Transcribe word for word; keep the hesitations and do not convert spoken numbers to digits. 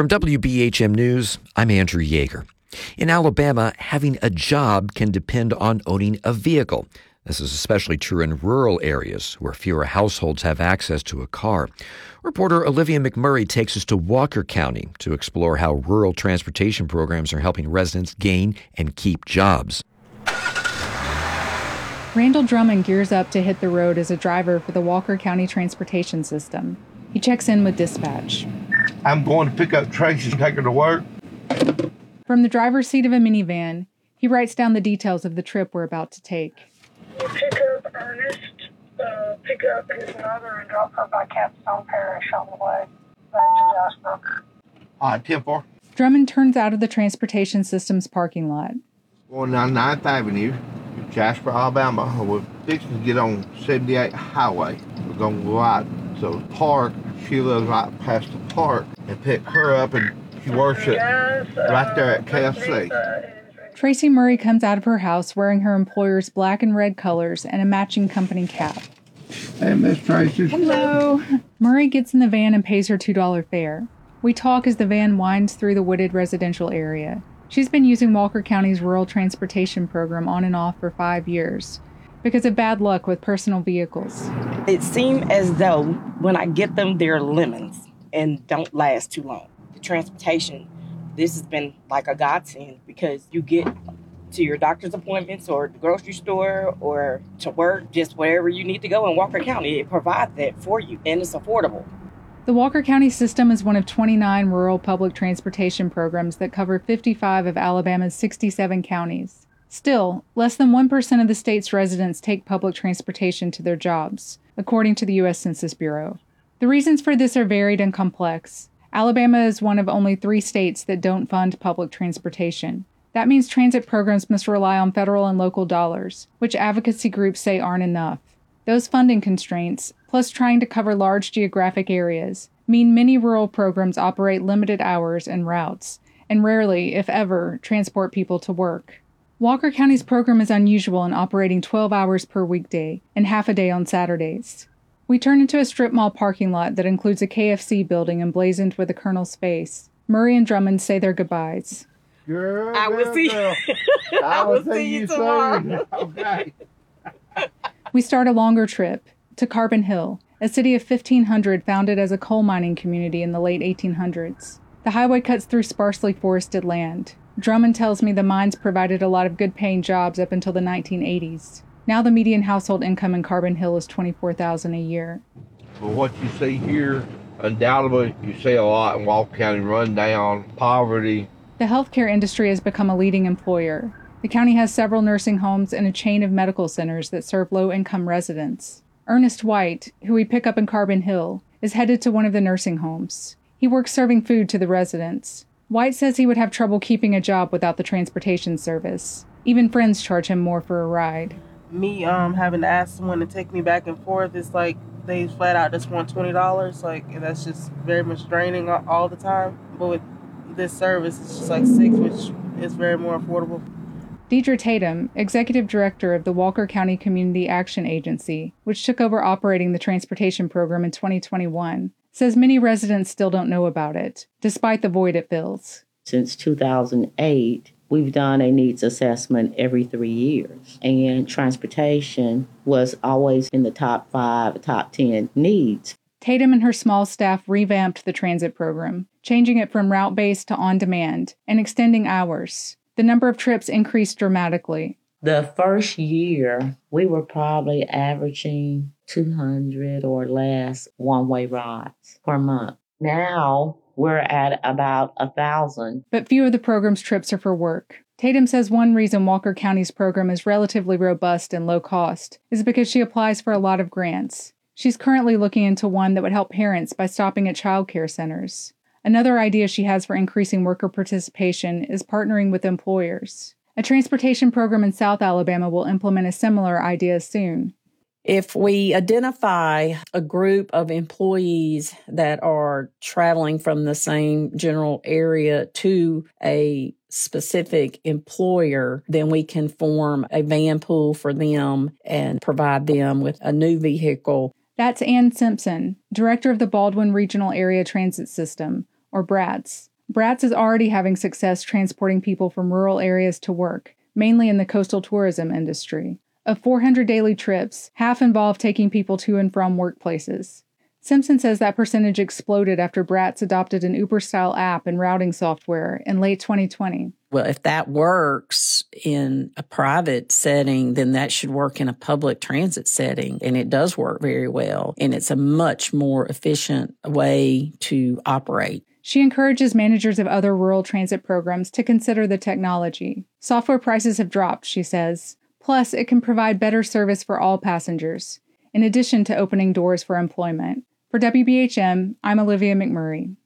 From W B H M News, I'm Andrew Yeager. In Alabama, having a job can depend on owning a vehicle. This is especially true in rural areas where fewer households have access to a car. Reporter Olivia McMurray takes us to Walker County to explore how rural transportation programs are helping residents gain and keep jobs. Randall Drummond gears up to hit the road as a driver for the Walker County Transportation System. He checks in with dispatch. I'm going to pick up Tracy and take her to work. From the driver's seat of a minivan, he writes down the details of the trip we're about to take. We'll pick up Ernest, uh, pick up his mother, and drop her by Capstone Parish on the way back to Jasper. Uh, ten four. Drummond turns out of the transportation system's parking lot. Going down ninth Avenue, Jasper, Alabama. We're fixing to get on seventy-eight Highway. We're going to go out to the park. She lives right past the park, and pick her up, and she works at, right there at K F C. Tracy Murray comes out of her house wearing her employer's black and red colors and a matching company cap. Hey, Miss Tracy. Hello. Murray gets in the van and pays her two dollars fare. We talk as the van winds through the wooded residential area. She's been using Walker County's rural transportation program on and off for five years because of bad luck with personal vehicles. It seems as though when I get them, they're lemons and don't last too long. The transportation, this has been like a godsend because you get to your doctor's appointments or the grocery store or to work, just wherever you need to go in Walker County. It provides that for you, and it's affordable. The Walker County system is one of twenty-nine rural public transportation programs that cover fifty-five of Alabama's sixty-seven counties. Still, less than one percent of the state's residents take public transportation to their jobs, according to the U S Census Bureau. The reasons for this are varied and complex. Alabama is one of only three states that don't fund public transportation. That means transit programs must rely on federal and local dollars, which advocacy groups say aren't enough. Those funding constraints, plus trying to cover large geographic areas, mean many rural programs operate limited hours and routes, and rarely, if ever, transport people to work. Walker County's program is unusual in operating twelve hours per weekday and half a day on Saturdays. We turn into a strip mall parking lot that includes a K F C building emblazoned with a Colonel's face. Murray and Drummond say their goodbyes. Girl, I will girl, see girl. I I will will see you tomorrow. soon. Okay. We start a longer trip to Carbon Hill, a city of fifteen hundred founded as a coal mining community in the late eighteen hundreds. The highway cuts through sparsely forested land. Drummond tells me the mines provided a lot of good-paying jobs up until the nineteen eighties. Now the median household income in Carbon Hill is twenty-four thousand dollars a year. Well, what you see here, undoubtedly, you see a lot in Walker County: rundown, poverty. The healthcare industry has become a leading employer. The county has several nursing homes and a chain of medical centers that serve low-income residents. Ernest White, who we pick up in Carbon Hill, is headed to one of the nursing homes. He works serving food to the residents. White says he would have trouble keeping a job without the transportation service. Even friends charge him more for a ride. Me um having to ask someone to take me back and forth, it's like they flat out just want twenty dollars. Like, that's just very much draining all, all the time. But with this service, it's just like six, which is very more affordable. Deidre Tatum, executive director of the Walker County Community Action Agency, which took over operating the transportation program in twenty twenty-one, says many residents still don't know about it, despite the void it fills. Since two thousand eight, we've done a needs assessment every three years, and transportation was always in the top five, top ten needs. Tatum and her small staff revamped the transit program, changing it from route-based to on-demand and extending hours. The number of trips increased dramatically. The first year, we were probably averaging two hundred or less one-way rides per month. Now, we're at about one thousand. But few of the program's trips are for work. Tatum says one reason Walker County's program is relatively robust and low cost is because she applies for a lot of grants. She's currently looking into one that would help parents by stopping at child care centers. Another idea she has for increasing worker participation is partnering with employers. A transportation program in South Alabama will implement a similar idea soon. If we identify a group of employees that are traveling from the same general area to a specific employer, then we can form a van pool for them and provide them with a new vehicle. That's Ann Simpson, director of the Baldwin Regional Area Transit System, or BRATS. Bratz is already having success transporting people from rural areas to work, mainly in the coastal tourism industry. Of four hundred daily trips, half involve taking people to and from workplaces. Simpson says that percentage exploded after Bratz adopted an Uber-style app and routing software in late twenty twenty. Well, if that works in a private setting, then that should work in a public transit setting. And it does work very well. And it's a much more efficient way to operate. She encourages managers of other rural transit programs to consider the technology. Software prices have dropped, she says. Plus, it can provide better service for all passengers, in addition to opening doors for employment. For W B H M, I'm Olivia McMurray.